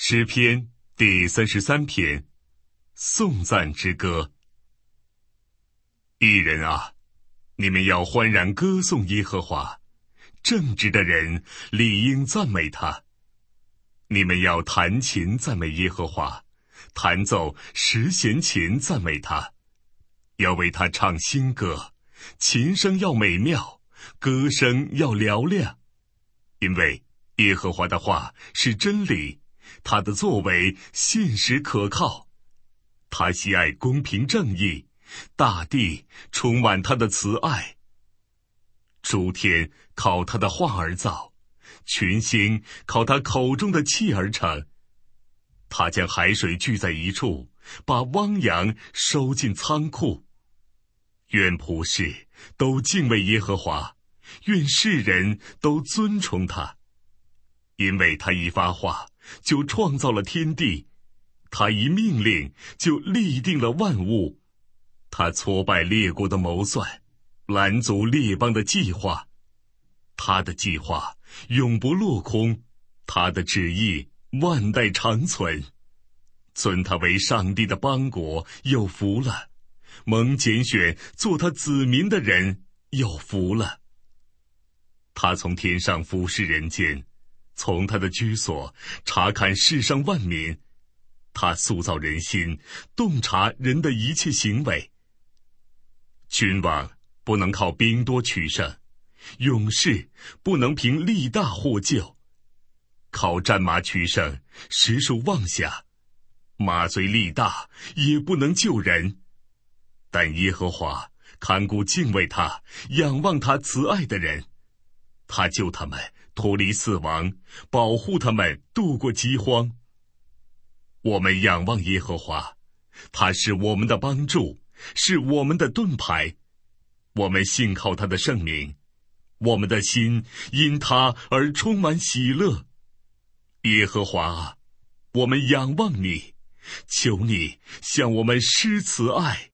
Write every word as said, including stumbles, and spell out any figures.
诗篇第三十三篇，颂赞之歌。艺人啊，你们要欢然歌颂耶和华，正直的人理应赞美他。你们要弹琴赞美耶和华，弹奏十弦琴赞美他，要为他唱新歌，琴声要美妙，歌声要嘹亮。因为耶和华的话是真理，他的作为信实可靠。他喜爱公平正义，大地充满他的慈爱。诸天靠他的话而造，群星靠他口中的气而成。他将海水聚在一处，把汪洋收进仓库。愿仆士都敬畏耶和华，愿世人都尊崇他。因为他一发话就创造了天地，他一命令就立定了万物。他挫败列国的谋算，拦阻列邦的计划。他的计划永不落空，他的旨意万代长存。尊他为上帝的邦国有福了，蒙拣选做他子民的人有福了。他从天上俯视人间，从他的居所查看世上万民。他塑造人心，洞察人的一切行为。君王不能靠兵多取胜，勇士不能凭力大获救。靠战马取胜，实属妄想。马虽力大，也不能救人。但耶和华看顾敬畏他、仰望他慈爱的人，他救他们脱离死亡，保护他们度过饥荒。我们仰望耶和华，他是我们的帮助，是我们的盾牌。我们信靠他的圣名，我们的心因他而充满喜乐。耶和华啊，我们仰望你，求你向我们施慈爱。